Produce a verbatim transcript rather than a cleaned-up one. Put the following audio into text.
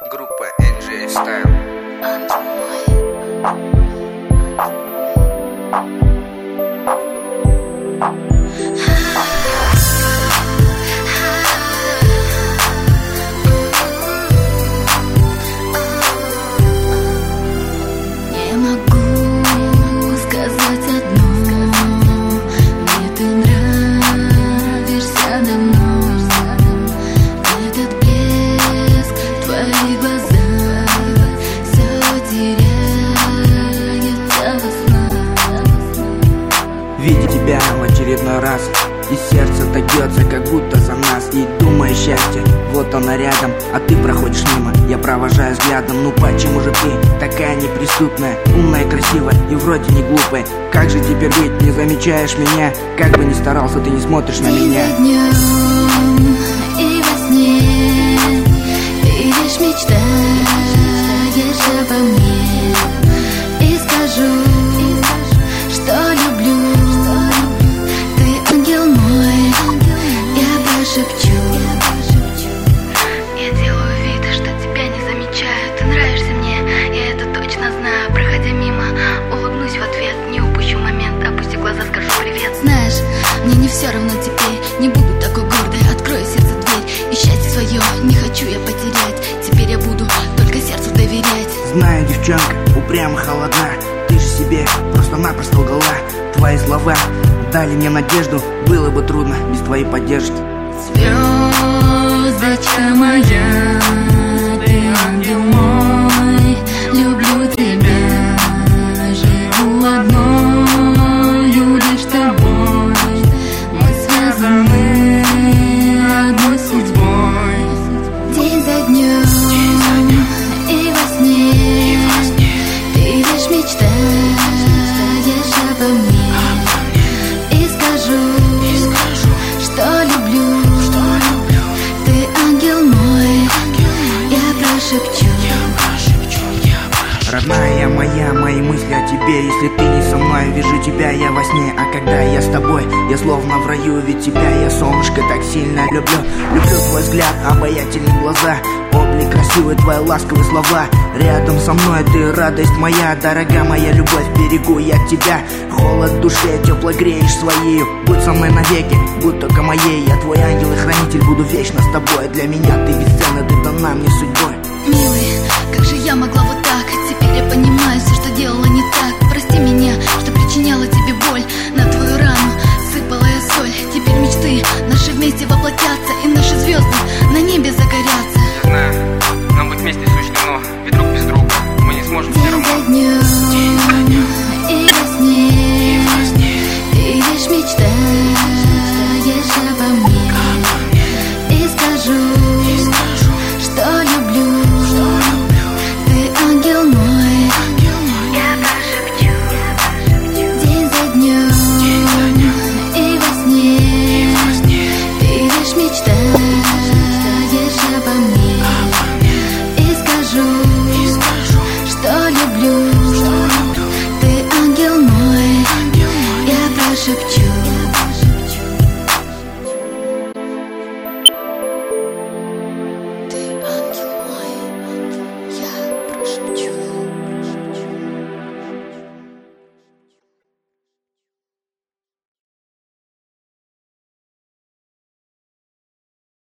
Группа эн джей Style. Не могу сказать одно, мне ты нравишься давно. Этот блеск в твоих глазах все теряется во снах. Видя тебя в очередной раз, и сердце так бьется, как будто за нас. И думаю, счастье, вот оно рядом, а ты проходишь мимо. Я провожаю взглядом, ну почему же ты такая неприступная, умная, красивая и вроде не глупая? Как же теперь быть, не замечаешь меня? Как бы ни старался, ты не смотришь на меня. День за днем и во сне ты лишь мечтаешь обо мне. И скажу, что люблю. Ты ангел мой, я прошепчу. Я делаю вид, что тебя не замечаю. Ты нравишься мне, я это точно знаю. Проходя мимо, улыбнусь в ответ. Не упущу момент, опусти глаза, скажу привет. Знаешь, мне не все равно теперь. Не буду такой гордой, открою сердце дверь. И счастье свое не хочу я потерять. Теперь я буду только сердцу доверять. Знаю, девчонка, упрямо холодна. Ты же себе просто-напросто лгала. Твои слова дали мне надежду. Было бы трудно без твоей поддержки. Звездочка моя, ты ангел мой, люблю тебя, живу одною лишь тобой. Мы связаны одной судьбой. День за днем и во сне ты лишь мечтаешь обо мне. И скажу, что люблю. Ты ангел мой, я прошепчу. Родная моя, мои мысли о тебе. Если ты не со мной, вижу тебя я во сне. А когда я с тобой, я словно в раю. Ведь тебя я, солнышко, так сильно люблю. Люблю твой взгляд, обаятельные глаза, облик красивый, твои ласковые слова. Рядом со мной ты радость моя, дорога моя любовь, берегу я тебя. Холод в душе тепло греешь своею. Будь со мной навеки, будь только моей. Я твой ангел и хранитель, буду вечно с тобой. Для меня ты бесценна, ты дана мне судьбой.